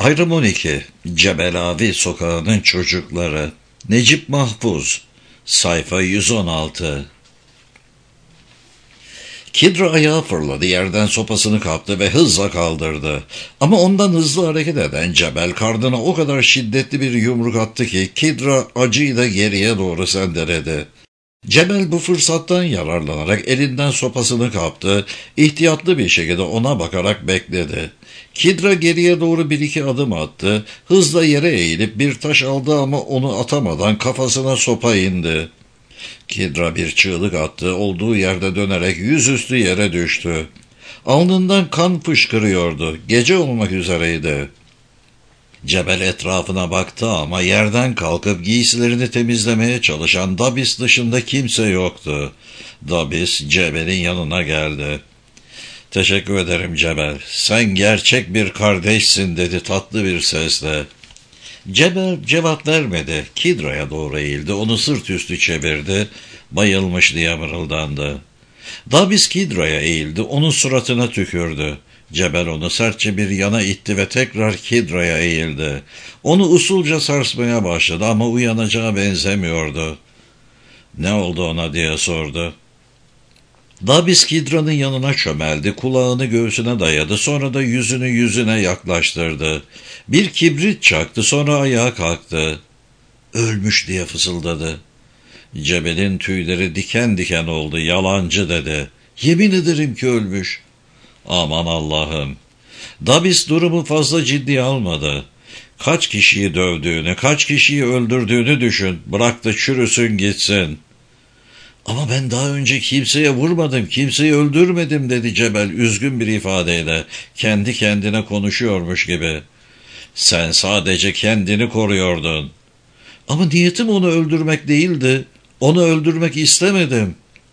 Bayram 12, Cebelavi Sokağı'nın çocukları. Necip Mahfuz, sayfa 116. Kidra ayağa fırladı, yerden sopasını kaptı ve hızla kaldırdı. Ama ondan hızlı hareket eden Cebel karnına o kadar şiddetli bir yumruk attı ki Kidra acıyla geriye doğru sendeledi. Cebel bu fırsattan yararlanarak elinden sopasını kaptı, ihtiyatlı bir şekilde ona bakarak bekledi. Kidra geriye doğru bir iki adım attı, hızla yere eğilip bir taş aldı ama onu atamadan kafasına sopa indi. Kidra bir çığlık attı, olduğu yerde dönerek yüzüstü yere düştü. Alnından kan fışkırıyordu, gece olmak üzereydi. Cebel etrafına baktı ama yerden kalkıp giysilerini temizlemeye çalışan Dabis dışında kimse yoktu. Dabis Cebel'in yanına geldi. "Teşekkür ederim Cebel, sen gerçek bir kardeşsin," dedi tatlı bir sesle. Cebel cevap vermedi. Kidra'ya doğru eğildi, onu sırt üstü çevirdi, bayılmış diye mırıldandı. Dabis Kidra'ya eğildi, onun suratına tükürdü. Cebel onu sertçe bir yana itti ve tekrar Kidra'ya eğildi. Onu usulca sarsmaya başladı ama uyanacağı benzemiyordu. "Ne oldu ona?" diye sordu. Dabis Kidra'nın yanına çömeldi, kulağını göğsüne dayadı, sonra da yüzünü yüzüne yaklaştırdı. Bir kibrit çaktı, sonra ayağa kalktı. "Ölmüş," diye fısıldadı. Cebel'in tüyleri diken diken oldu. "Yalancı," dedi. "Yemin ederim ki ölmüş." "Aman Allah'ım." Dabis durumu fazla ciddiye almadı. "Kaç kişiyi dövdüğünü, kaç kişiyi öldürdüğünü düşün. Bırak da çürüsün gitsin." "Ama ben daha önce kimseye vurmadım, kimseyi öldürmedim," dedi Cebel üzgün bir ifadeyle, kendi kendine konuşuyormuş gibi. "Sen sadece kendini koruyordun." "Ama niyetim onu öldürmek değildi. Onu öldürmek istemedim."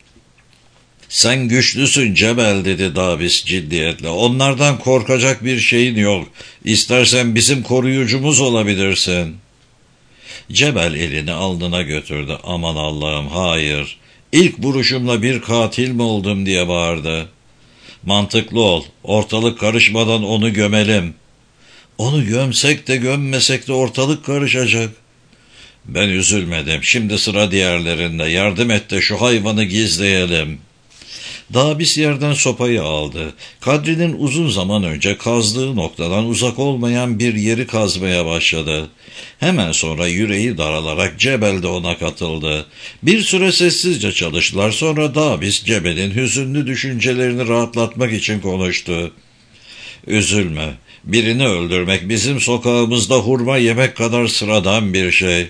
"Sen güçlüsün Cebel," dedi Dabis ciddiyetle. "Onlardan korkacak bir şeyin yok. İstersen bizim koruyucumuz olabilirsin." Cebel elini alnına götürdü. "Aman Allah'ım, hayır. İlk vuruşumla bir katil mi oldum?" diye bağırdı. "Mantıklı ol. Ortalık karışmadan onu gömelim." "Onu gömsek de gömmesek de ortalık karışacak." "Ben üzülmedim. Şimdi sıra diğerlerinde. Yardım et de şu hayvanı gizleyelim." Dabis yerden sopayı aldı. Kadri'nin uzun zaman önce kazdığı noktadan uzak olmayan bir yeri kazmaya başladı. Hemen sonra yüreği daralarak Cebel de ona katıldı. Bir süre sessizce çalıştılar, sonra Dabis Cebel'in hüzünlü düşüncelerini rahatlatmak için konuştu. "Üzülme, birini öldürmek bizim sokağımızda hurma yemek kadar sıradan bir şey."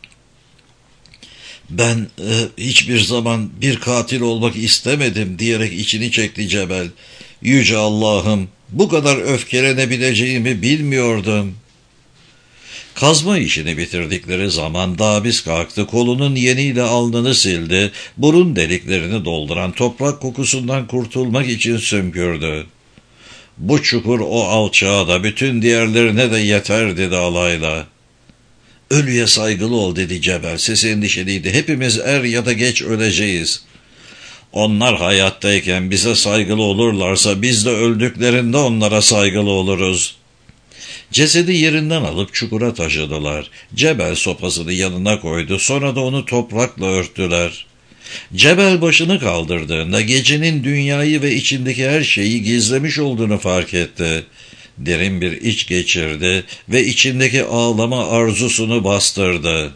"Ben hiçbir zaman bir katil olmak istemedim," diyerek içini çekti Cebel. "Yüce Allah'ım, bu kadar öfkelenebileceğimi bilmiyordum." Kazma işini bitirdikleri zaman Dabis kalktı, kolunun yeniyle alnını sildi, burun deliklerini dolduran toprak kokusundan kurtulmak için sümkürdü. "Bu çukur o alçağa da bütün diğerlerine de yeter," dedi alayla. "Ölüye saygılı ol," dedi Cebel, sesi endişeliydi. "Hepimiz er ya da geç öleceğiz. Onlar hayattayken bize saygılı olurlarsa biz de öldüklerinde onlara saygılı oluruz." Cesedi yerinden alıp çukura taşıdılar. Cebel sopasını yanına koydu, sonra da onu toprakla örttüler. Cebel başını kaldırdığında gecenin dünyayı ve içindeki her şeyi gizlemiş olduğunu fark etti. Derin bir iç geçirdi ve içindeki ağlama arzusunu bastırdı.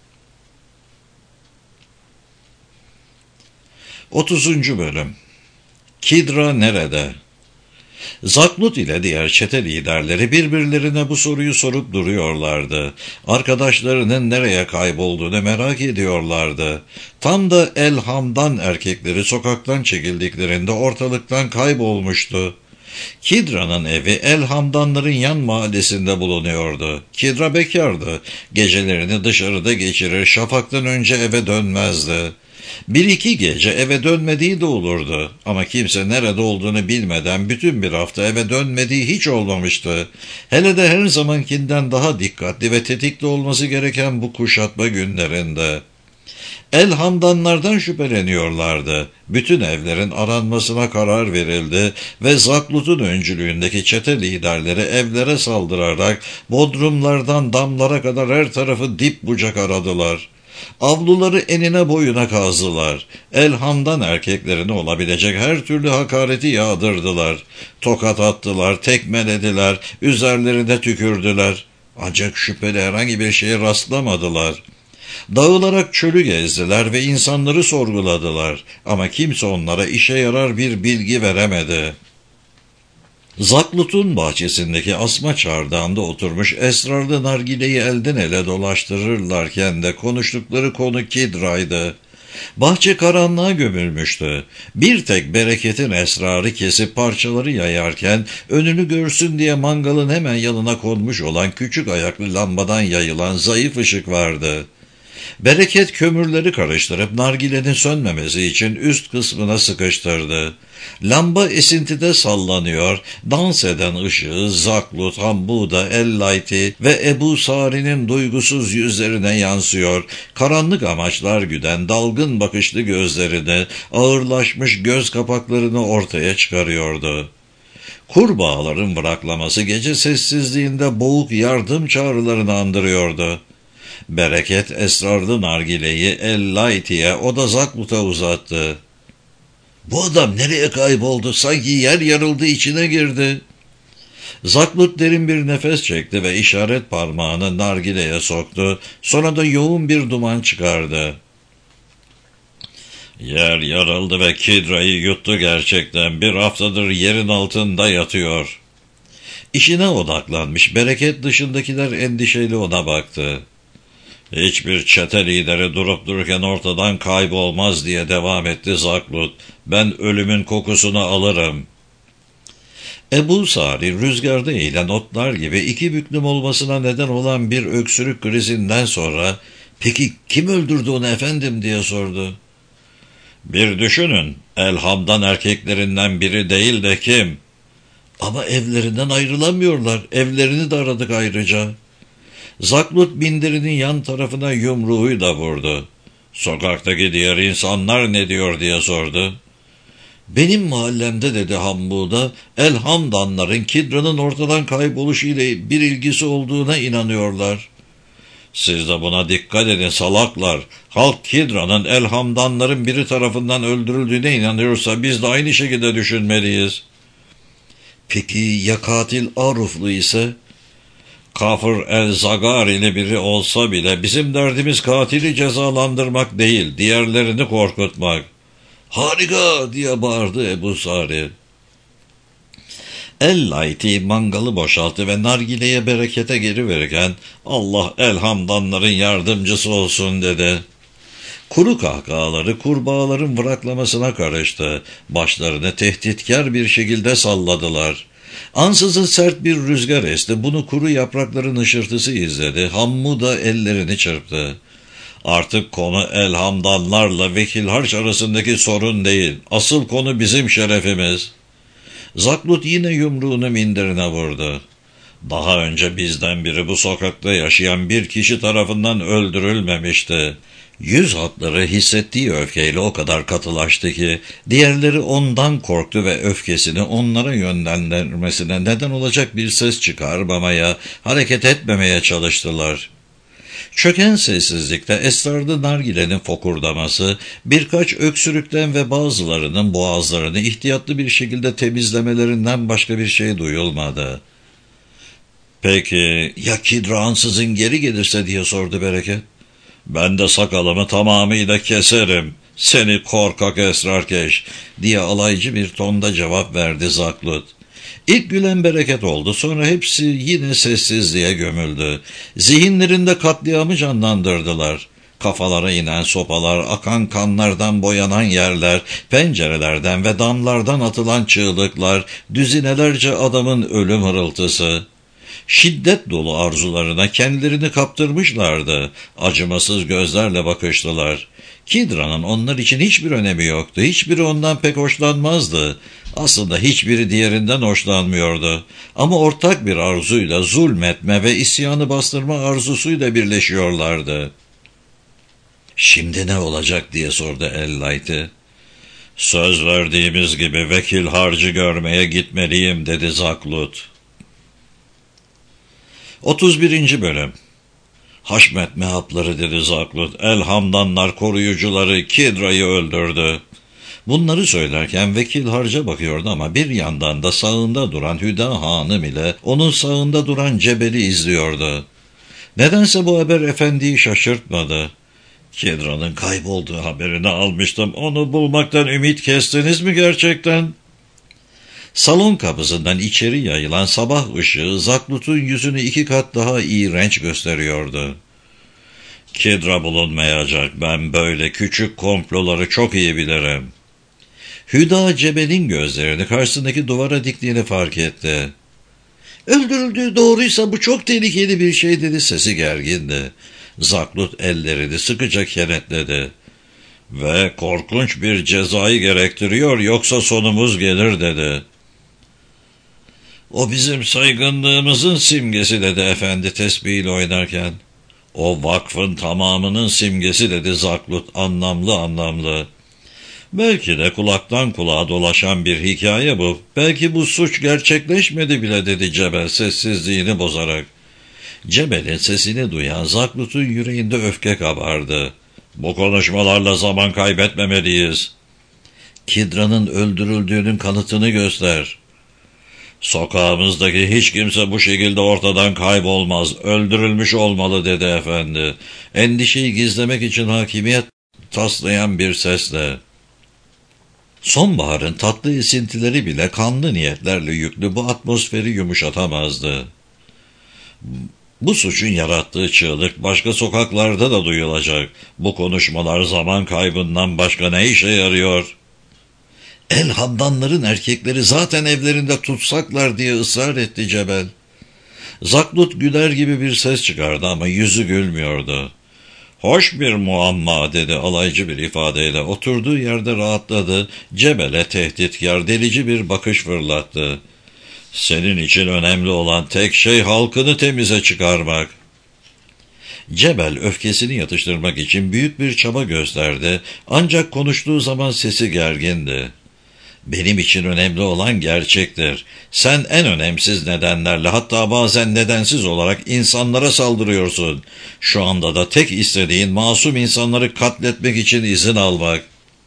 30. Bölüm. Kidra nerede? Zaklut ile diğer çete liderleri birbirlerine bu soruyu sorup duruyorlardı. Arkadaşlarının nereye kaybolduğunu merak ediyorlardı. Tam da El-Hamdan erkekleri sokaktan çekildiklerinde ortalıktan kaybolmuştu. Kidra'nın evi El-Hamdanların yan mahallesinde bulunuyordu. Kidra bekardı. Gecelerini dışarıda geçirir, şafaktan önce eve dönmezdi. Bir iki gece eve dönmediği de olurdu. Ama kimse nerede olduğunu bilmeden bütün bir hafta eve dönmediği hiç olmamıştı. Hele de her zamankinden daha dikkatli ve tetikli olması gereken bu kuşatma günlerinde. Elhamdanlardan şüpheleniyorlardı. Bütün evlerin aranmasına karar verildi ve Zaklut'un öncülüğündeki çete liderleri evlere saldırarak bodrumlardan damlara kadar her tarafı dip bucak aradılar. Avluları enine boyuna kazdılar. Elhamdan erkeklerine olabilecek her türlü hakareti yağdırdılar. Tokat attılar, tekmelediler, üzerlerine tükürdüler. Ancak şüpheli herhangi bir şeye rastlamadılar. Dağılarak çölü gezdiler ve insanları sorguladılar. Ama kimse onlara işe yarar bir bilgi veremedi. Zaklut'un bahçesindeki asma çardağında oturmuş esrarlı nargileyi elden ele dolaştırırlarken de konuştukları konu Kidra'ydı. Bahçe karanlığa gömülmüştü. Bir tek bereketin esrarı kesip parçaları yayarken önünü görsün diye mangalın hemen yanına konmuş olan küçük ayaklı lambadan yayılan zayıf ışık vardı. Bereket kömürleri karıştırıp nargilenin sönmemesi için üst kısmına sıkıştırdı. Lamba esintide sallanıyor, dans eden ışığı Zaklut, Hambuda, Ellayti ve Ebu Sari'nin duygusuz yüzlerine yansıyor. Karanlık amaçlar güden dalgın bakışlı gözlerini, ağırlaşmış göz kapaklarını ortaya çıkarıyordu. Kurbağaların bıraklaması gece sessizliğinde boğuk yardım çağrılarını andırıyordu. Bereket esrarlı nargileyi Ellayti'ye, o da Zaklut'a uzattı. "Bu adam nereye kayboldu? Sanki yer yarıldı, içine girdi." Zaklut derin bir nefes çekti ve işaret parmağını nargileye soktu. Sonra da yoğun bir duman çıkardı. "Yer yarıldı ve Kidra'yı yuttu gerçekten. Bir haftadır yerin altında yatıyor." İşine odaklanmış, Bereket dışındakiler endişeli ona baktı. "Hiçbir çete lideri durup dururken ortadan kaybolmaz," diye devam etti Zaklut. "Ben ölümün kokusunu alırım." Ebu Sari rüzgarda eğilen otlar gibi iki büklüm olmasına neden olan bir öksürük krizinden sonra "Peki kim öldürdü onu efendim?" diye sordu. "Bir düşünün, Elhamdan erkeklerinden biri değil de kim?" "Ama evlerinden ayrılamıyorlar, evlerini de aradık ayrıca." Zaklut bindirinin yan tarafına yumruğuyla vurdu. "Sokaktaki diğer insanlar ne diyor?" diye sordu. "Benim mahallemde," dedi Hambuda, "Elhamdanların Kidra'nın ortadan kayboluşu ile bir ilgisi olduğuna inanıyorlar." "Siz de buna dikkat edin salaklar. Halk Kidra'nın Elhamdanların biri tarafından öldürüldüğüne inanıyorsa biz de aynı şekilde düşünmeliyiz." "Peki ya katil Aruflu ise?" "Kafir el-Zagari'li biri olsa bile bizim derdimiz katili cezalandırmak değil, diğerlerini korkutmak." "Harika!" diye bağırdı Ebu Sari. Ellayti mangalı boşalttı ve nargileye Bereket'e geri verirken "Allah Elhamdanların yardımcısı olsun," dedi. Kuru kahkahaları kurbağaların bıraklamasına karıştı. Başlarını tehditkar bir şekilde salladılar. Ansızın sert bir rüzgar esti. Bunu kuru yaprakların hışırtısı izledi. Hammu da ellerini çırptı. "Artık konu Elhamdanlarla Vekil Harç arasındaki sorun değil. Asıl konu bizim şerefimiz." Zaklut yine yumruğunu minderine vurdu. "Daha önce bizden biri bu sokakta yaşayan bir kişi tarafından öldürülmemişti." Yüz hatları hissettiği öfkeyle o kadar katılaştı ki diğerleri ondan korktu ve öfkesini onlara yönlendirmesine neden olacak bir ses çıkarmamaya, hareket etmemeye çalıştılar. Çöken sessizlikte esrarlı nargilenin fokurdaması, birkaç öksürükten ve bazılarının boğazlarını ihtiyatlı bir şekilde temizlemelerinden başka bir şey duyulmadı. "Peki ya Kidra ansızın geri gelirse?" diye sordu Bereket. "Ben de sakalımı tamamıyla keserim, seni korkak esrarkeş," diye alaycı bir tonda cevap verdi Zaklut. İlk gülen Bereket oldu, sonra hepsi yine sessizliğe gömüldü. Zihinlerinde katliamı canlandırdılar. Kafalara inen sopalar, akan kanlardan boyanan yerler, pencerelerden ve damlardan atılan çığlıklar, düzinelerce adamın ölüm hırıltısı. Şiddet dolu arzularına kendilerini kaptırmışlardı. Acımasız gözlerle bakıştılar. Kidra'nın onlar için hiçbir önemi yoktu. Hiçbiri ondan pek hoşlanmazdı. Aslında hiçbiri diğerinden hoşlanmıyordu. Ama ortak bir arzuyla zulmetme ve isyanı bastırma arzusuyla birleşiyorlardı. Şimdi ne olacak diye sordu Ellight'i. Söz verdiğimiz gibi vekil harcı görmeye gitmeliyim dedi Zaklut. 31. Bölüm. Haşmet mehapları dedi Zaklut. Elhamdanlar koruyucuları Kidra'yı öldürdü. Bunları söylerken vekil harca bakıyordu ama bir yandan da sağında duran Hüda Hanım ile onun sağında duran Cebel'i izliyordu. Nedense bu haber efendiyi şaşırtmadı. Kidra'nın kaybolduğu haberini almıştım. Onu bulmaktan ümit kestiniz mi gerçekten? Salon kapısından içeri yayılan sabah ışığı Zaklut'un yüzünü 2 kat daha iğrenç gösteriyordu. Kidra bulunmayacak. Ben böyle küçük komploları çok iyi bilirim. Hüda Cebel'in gözlerini karşısındaki duvara diktiğini fark etti. Öldürüldüğü doğruysa bu çok tehlikeli bir şey dedi, sesi gergindi. Zaklut ellerini sıkıca kenetledi. Ve korkunç bir cezayı gerektiriyor, yoksa sonumuz gelir dedi. O bizim saygınlığımızın simgesi dedi efendi tesbihiyle oynarken. O vakfın tamamının simgesi dedi Zaklut anlamlı. Belki de kulaktan kulağa dolaşan bir hikaye bu. Belki bu suç gerçekleşmedi bile dedi Cebel sessizliğini bozarak. Cebel'in sesini duyan Zaklut'un yüreğinde öfke kabardı. Bu konuşmalarla zaman kaybetmemeliyiz. Kidra'nın öldürüldüğünün kanıtını göster. Sokağımızdaki hiç kimse bu şekilde ortadan kaybolmaz. Öldürülmüş olmalı dedi efendi. Endişeyi gizlemek için hakimiyet taslayan bir sesle. Sonbaharın tatlı esintileri bile kanlı niyetlerle yüklü bu atmosferi yumuşatamazdı. Bu suçun yarattığı çığlık başka sokaklarda da duyulacak. Bu konuşmalar zaman kaybından başka ne işe yarıyor? Elhamdanların erkekleri zaten evlerinde tutsaklar diye ısrar etti Cebel. Zaklut güler gibi bir ses çıkardı ama yüzü gülmüyordu. Hoş bir muamma dedi alaycı bir ifadeyle. Oturduğu yerde rahatladı. Cebel'e tehditkar delici bir bakış fırlattı. Senin için önemli olan tek şey halkını temize çıkarmak. Cebel öfkesini yatıştırmak için büyük bir çaba gösterdi. Ancak konuştuğu zaman sesi gergindi. Benim için önemli olan gerçektir. Sen en önemsiz nedenlerle, hatta bazen nedensiz olarak insanlara saldırıyorsun. Şu anda da tek istediğin masum insanları katletmek için izin almak.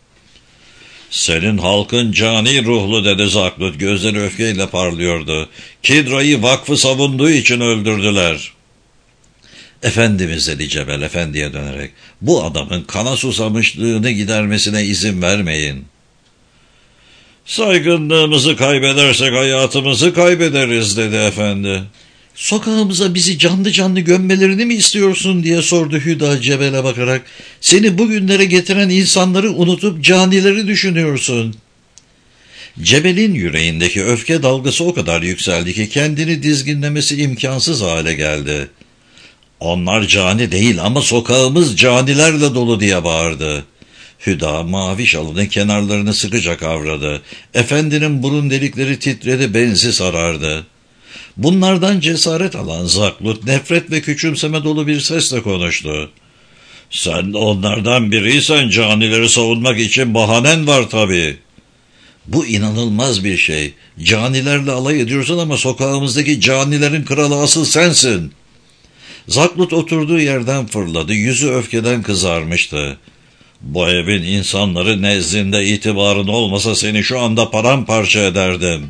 Senin halkın cani ruhlu dedi Zaklut, gözleri öfkeyle parlıyordu. Kidra'yı vakfı savunduğu için öldürdüler. Efendimiz dedi Cebel efendiye dönerek, bu adamın kana susamışlığını gidermesine izin vermeyin. Saygınlığımızı kaybedersek hayatımızı kaybederiz dedi efendi. Sokağımıza bizi canlı canlı gömmelerini mi istiyorsun diye sordu Hüda Cebel'e bakarak. Seni bugünlere getiren insanları unutup canileri düşünüyorsun. Cebel'in yüreğindeki öfke dalgası o kadar yükseldi ki kendini dizginlemesi imkansız hale geldi. Onlar cani değil ama sokağımız canilerle dolu diye bağırdı. Hüda mavi şalının kenarlarını sıkıca kavradı. Efendinin burun delikleri titredi, benzi sarardı. Bunlardan cesaret alan Zaklut nefret ve küçümseme dolu bir sesle konuştu. Sen de onlardan biriysen canileri savunmak için bahanen var tabii. Bu inanılmaz bir şey. Canilerle alay ediyorsun ama sokağımızdaki canilerin kralı asıl sensin. Zaklut oturduğu yerden fırladı. Yüzü öfkeden kızarmıştı. Bu evin insanları nezdinde itibarın olmasa seni şu anda paramparça ederdim.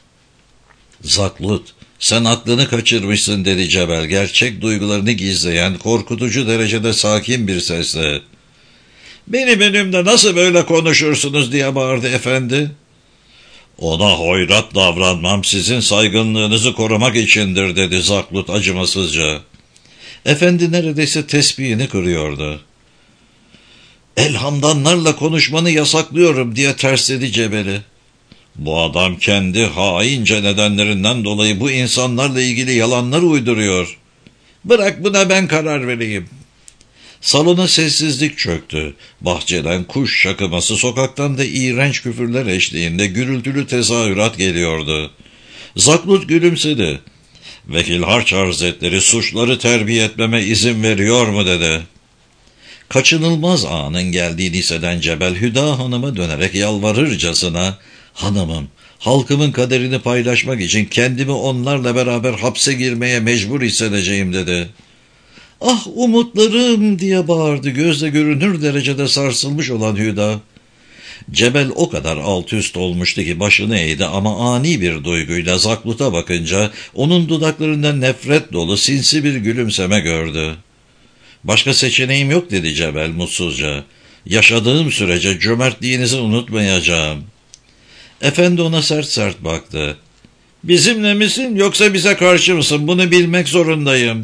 Zaklut, sen aklını kaçırmışsın dedi Cebel, gerçek duygularını gizleyen, korkutucu derecede sakin bir sesle. Benim önümde nasıl böyle konuşursunuz diye bağırdı efendi. Ona hoyrat davranmam sizin saygınlığınızı korumak içindir dedi Zaklut acımasızca. Efendi neredeyse tesbihini kırıyordu. Elhamdanlarla konuşmanı yasaklıyorum diye tersledi Cebel'i. Bu adam kendi haince nedenlerinden dolayı bu insanlarla ilgili yalanlar uyduruyor. Bırak buna ben karar vereyim. Salona sessizlik çöktü. Bahçeden kuş şakıması, sokaktan da iğrenç küfürler eşliğinde gürültülü tezahürat geliyordu. Zaklut gülümsedi. Vekil Harç Hazretleri suçları terbiye etmeme izin veriyor mu dedi. Kaçınılmaz anın geldiğini hisseden Cebel Hüda Hanım'a dönerek yalvarırcasına, "Hanımım, halkımın kaderini paylaşmak için kendimi onlarla beraber hapse girmeye mecbur hissedeceğim," dedi. "Ah umutlarım," diye bağırdı gözle görünür derecede sarsılmış olan Hüda. Cebel o kadar alt üst olmuştu ki başını eğdi ama ani bir duyguyla Zaklut'a bakınca onun dudaklarından nefret dolu sinsi bir gülümseme gördü. "Başka seçeneğim yok," dedi Cebel mutsuzca. "Yaşadığım sürece cömertliğinizi unutmayacağım." Efendi ona sert sert baktı. "Bizimle misin yoksa bize karşı mısın? Bunu bilmek zorundayım."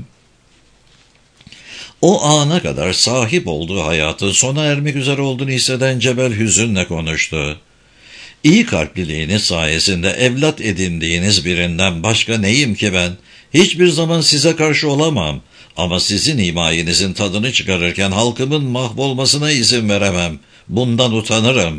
O ana kadar sahip olduğu hayatın sona ermek üzere olduğunu hisseden Cebel hüzünle konuştu. "İyi kalpliliğiniz sayesinde evlat edindiğiniz birinden başka neyim ki ben? Hiçbir zaman size karşı olamam. Ama sizin himayenizin tadını çıkarırken halkımın mahvolmasına izin veremem. Bundan utanırım."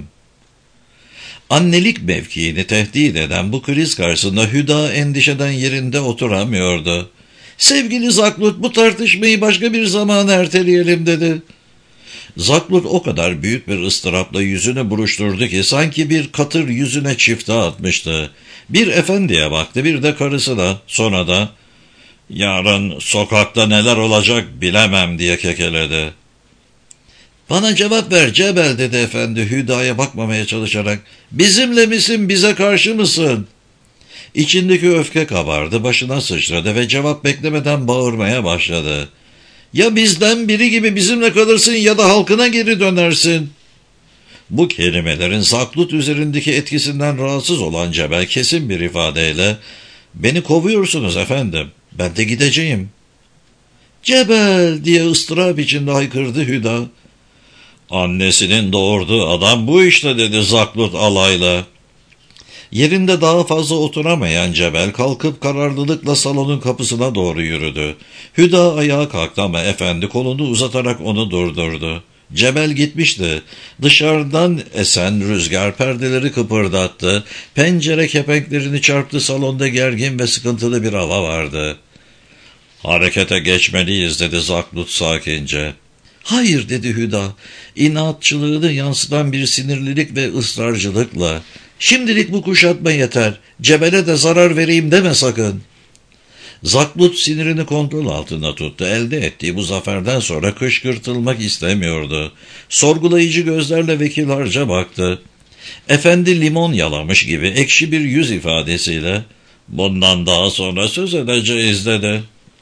Annelik mevkiini tehdit eden bu kriz karşısında Hüda endişeden yerinde oturamıyordu. "Sevgili Zaklut, bu tartışmayı başka bir zamana erteleyelim," dedi. Zaklut o kadar büyük bir ıstırapla yüzünü buruşturdu ki sanki bir katır yüzüne çifte atmıştı. Bir efendiye baktı, bir de karısına, sonra da "Yarın sokakta neler olacak bilemem," diye kekeledi. "Bana cevap ver Cebel," dedi efendi Hüda'ya bakmamaya çalışarak. "Bizimle misin, bize karşı mısın?" İçindeki öfke kabardı, başına sıçradı ve cevap beklemeden bağırmaya başladı. "Ya bizden biri gibi bizimle kalırsın ya da halkına geri dönersin." Bu kelimelerin Zaklut üzerindeki etkisinden rahatsız olan Cebel kesin bir ifadeyle, "Beni kovuyorsunuz efendim, ben de gideceğim." "Cebel!" diye ıstırap içinde haykırdı Hüda. "Annesinin doğurduğu adam bu işte," dedi Zaklut alayla. Yerinde daha fazla oturamayan Cebel kalkıp kararlılıkla salonun kapısına doğru yürüdü. Hüda ayağa kalktı ama efendi kolunu uzatarak onu durdurdu. Cebel gitmişti. Dışarıdan esen rüzgar perdeleri kıpırdattı. Pencere kepenklerini çarptı, salonda gergin ve sıkıntılı bir hava vardı. "Harekete geçmeliyiz," dedi Zaklut sakince. "Hayır," dedi Hüda, inatçılığını yansıtan bir sinirlilik ve ısrarcılıkla. "Şimdilik bu kuşatma yeter. Cebel'e de zarar vereyim deme sakın." Zaklut sinirini kontrol altında tuttu. Elde ettiği bu zaferden sonra kışkırtılmak istemiyordu. Sorgulayıcı gözlerle Vekil Harca baktı. Efendi limon yalamış gibi ekşi bir yüz ifadesiyle, "Bundan daha sonra söz edeceğiz," dedi.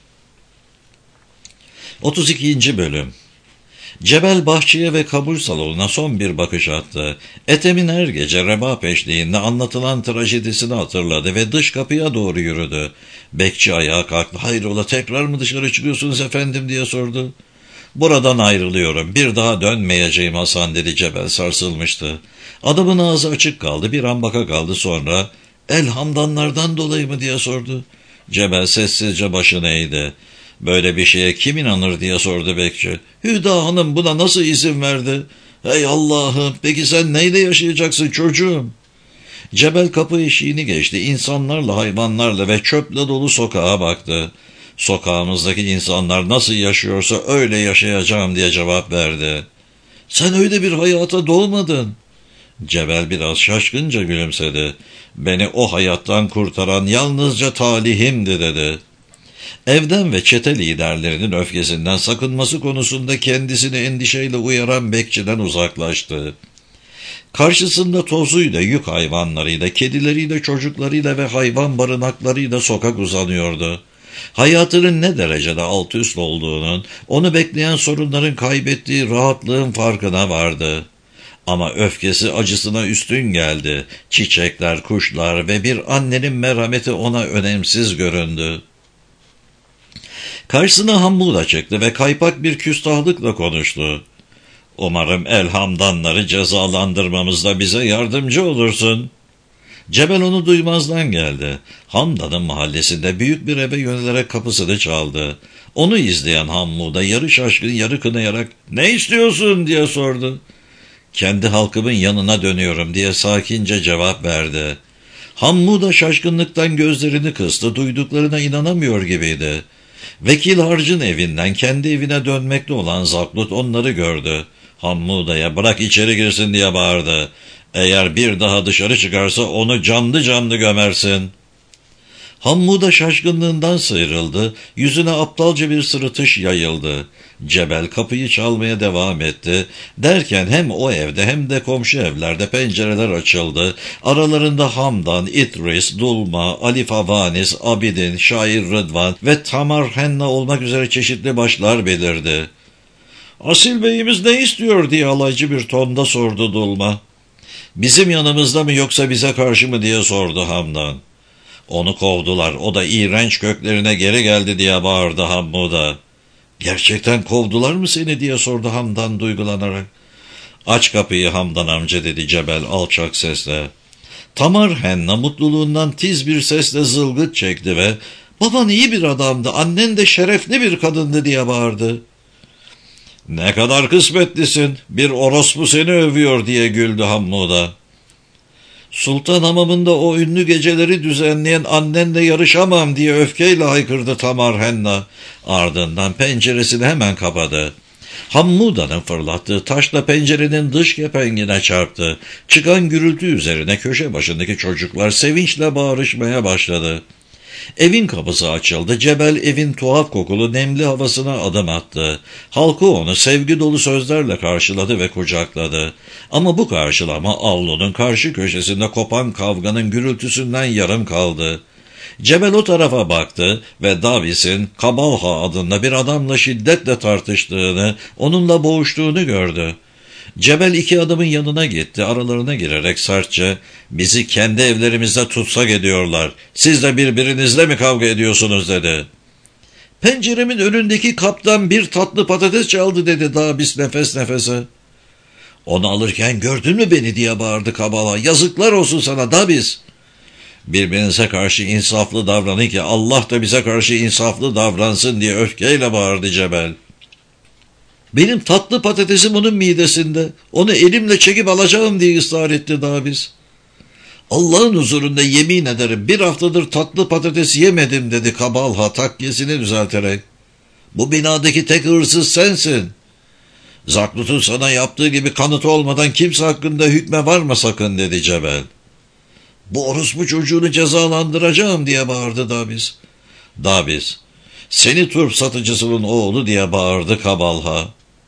32. Bölüm. Cebel bahçeye ve kabul salonuna son bir bakış attı. Ethem'in her gece rebap eşliğinde anlatılan trajedisini hatırladı ve dış kapıya doğru yürüdü. Bekçi ayağa kalktı. "Hayrola, tekrar mı dışarı çıkıyorsunuz efendim?" diye sordu. "Buradan ayrılıyorum, bir daha dönmeyeceğim Hasan," dedi Cebel sarsılmıştı. Adamın ağzı açık kaldı, bir an baka kaldı, sonra "Elhamdanlardan dolayı mı?" diye sordu. Cebel sessizce başını eğdi. "Böyle bir şeye kim inanır?" diye sordu bekçi. "Hüda Hanım buna nasıl izin verdi?" "Ey Allah'ım, peki sen neyle yaşayacaksın çocuğum?" Cebel kapı eşiğini geçti. İnsanlarla, hayvanlarla ve çöple dolu sokağa baktı. "Sokağımızdaki insanlar nasıl yaşıyorsa öyle yaşayacağım," diye cevap verdi. "Sen öyle bir hayata doğmadın." Cebel biraz şaşkınca gülümsedi. "Beni o hayattan kurtaran yalnızca talihimdi," dedi. Evden ve çete liderlerinin öfkesinden sakınması konusunda kendisini endişeyle uyaran bekçiden uzaklaştı. Karşısında tozuyla, yük hayvanlarıyla, kedileriyle, çocuklarıyla ve hayvan barınaklarıyla sokak uzanıyordu. Hayatının ne derecede alt üst olduğunun, onu bekleyen sorunların kaybettiği rahatlığın farkına vardı. Ama öfkesi acısına üstün geldi. Çiçekler, kuşlar ve bir annenin merhameti ona önemsiz göründü. Karşısına Hammuda çıktı ve kaypak bir küstahlıkla konuştu. "Umarım elhamdanları cezalandırmamızda bize yardımcı olursun." Cebel onu duymazdan geldi. Hamdan'ın mahallesinde büyük bir eve yönelerek kapısını çaldı. Onu izleyen Hammuda yarı şaşkın yarı kınayarak "Ne istiyorsun?" diye sordu. "Kendi halkımın yanına dönüyorum," diye sakince cevap verdi. Hammuda şaşkınlıktan gözlerini kıstı, duyduklarına inanamıyor gibiydi. Vekil Harc'ın evinden kendi evine dönmekte olan Zaklut onları gördü. Hammuda'ya bırak içeri girsin diye bağırdı. Eğer bir daha dışarı çıkarsa onu canlı canlı gömersin. Hammuda şaşkınlığından sıyrıldı, yüzüne aptalca bir sırıtış yayıldı. Cebel kapıyı çalmaya devam etti. Derken hem o evde hem de komşu evlerde pencereler açıldı. Aralarında Hamdan, İdris, Dulma, Ali Favanis, Abidin, Şair Rıdvan ve Tamar Henna olmak üzere çeşitli başlar belirdi. "Asil beyimiz ne istiyor?" diye alaycı bir tonda sordu Dulma. "Bizim yanımızda mı yoksa bize karşı mı?" diye sordu Hamdan. "Onu kovdular, o da iğrenç köklerine geri geldi" diye bağırdı Hammuda. "Gerçekten kovdular mı seni?" diye sordu Hamdan duygulanarak. "Aç kapıyı Hamdan amca" dedi Cebel alçak sesle. Tamar Henna mutluluğundan tiz bir sesle zılgıt çekti ve "Baban iyi bir adamdı, annen de şerefli bir kadındı" diye bağırdı. "Ne kadar kısmetlisin, bir orospu seni övüyor" diye güldü Hammuda. "Sultan hamamında o ünlü geceleri düzenleyen annenle yarışamam" diye öfkeyle haykırdı Tamar Henna. Ardından penceresini hemen kapadı. Hammuda'nın fırlattığı taşla pencerenin dış kepengine çarptı. Çıkan gürültü üzerine köşe başındaki çocuklar sevinçle bağırışmaya başladı. Evin kapısı açıldı. Cebel evin tuhaf kokulu nemli havasına adım attı. Halkı onu sevgi dolu sözlerle karşıladı ve kucakladı. Ama bu karşılama avlunun karşı köşesinde kopan kavganın gürültüsünden yarım kaldı. Cebel o tarafa baktı ve Davis'in Kabalha adında bir adamla şiddetle tartıştığını, onunla boğuştuğunu gördü. Cebel 2 adamın yanına gitti, aralarına girerek sertçe "Bizi kendi evlerimizde tutsak ediyorlar, siz de birbirinizle mi kavga ediyorsunuz?" dedi. "Penceremin önündeki kaptan bir tatlı patates çaldı" dedi Davis nefes nefese. "Onu alırken gördün mü beni?" diye bağırdı Kabala. "Yazıklar olsun sana Davis. Birbirinize karşı insaflı davranın ki Allah da bize karşı insaflı davransın" diye öfkeyle bağırdı Cebel. "Benim tatlı patatesim onun midesinde. Onu elimle çekip alacağım" diye ısrar etti Davis. "Allah'ın huzurunda yemin ederim bir haftadır tatlı patates yemedim" dedi Kabalha takkesini düzelterek. "Bu binadaki tek hırsız sensin. Zaklut'un sana yaptığı gibi kanıtı olmadan kimse hakkında hükme varma sakın" dedi Cebel. "Bu orospu çocuğunu cezalandıracağım" diye bağırdı Davis. Davis, "Seni turp satıcısının oğlu" diye bağırdı Kabalha.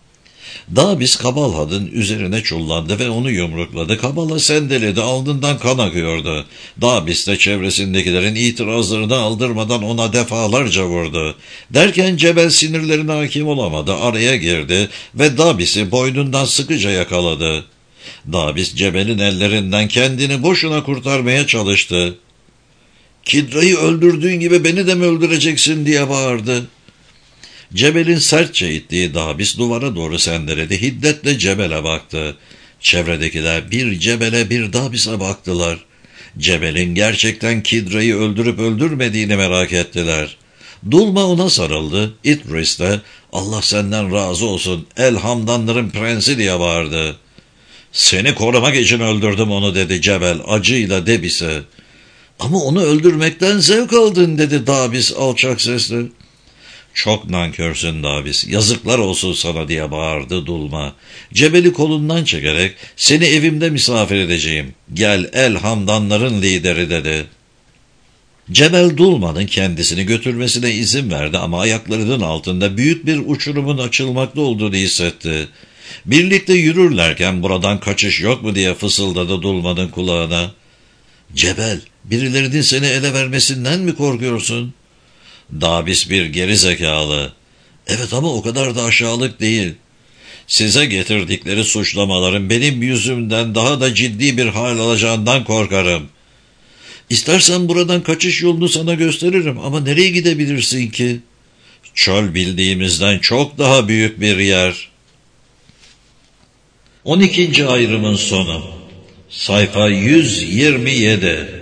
Davis Kabalha'nın üzerine çullandı ve onu yumrukladı. Kabalha sendeledi, alnından kan akıyordu. Davis de çevresindekilerin itirazlarını aldırmadan ona defalarca vurdu. Derken Cebel sinirlerine hakim olamadı, araya girdi ve Davis'i boynundan sıkıca yakaladı. Davis Cebel'in ellerinden kendini boşuna kurtarmaya çalıştı. "Kidra'yı öldürdüğün gibi beni de mi öldüreceksin?" diye bağırdı. Cebel'in sertçe ittiği Davis duvara doğru sendeledi. Hiddetle Cebel'e baktı. Çevredekiler bir Cebel'e bir Davis'e baktılar. Cebel'in gerçekten Kidra'yı öldürüp öldürmediğini merak ettiler. Dulma ona sarıldı. İdris de "Allah senden razı olsun, El Hamdanların prensi" diye bağırdı. "Seni korumak için öldürdüm onu" dedi Cebel acıyla Davis'e. "Ama onu öldürmekten zevk aldın" dedi Davis alçak sesle. "Çok nankörsün Davis, yazıklar olsun sana" diye bağırdı Dulma. Cebel'i kolundan çekerek "Seni evimde misafir edeceğim, gel El Hamdanların lideri" dedi. Cebel Dulma'nın kendisini götürmesine izin verdi ama ayaklarının altında büyük bir uçurumun açılmakta olduğunu hissetti. Birlikte yürürlerken "Buradan kaçış yok mu?" diye fısıldadı Dulma'nın kulağına. "Cebel, birilerinin seni ele vermesinden mi korkuyorsun?" Davis bir geri zekalı. "Evet ama o kadar da aşağılık değil. Size getirdikleri suçlamaların benim yüzümden daha da ciddi bir hal alacağından korkarım. İstersen buradan kaçış yolunu sana gösteririm ama nereye gidebilirsin ki? Çöl bildiğimizden çok daha büyük bir yer." 12. ayrımın sonu. Sayfa 127.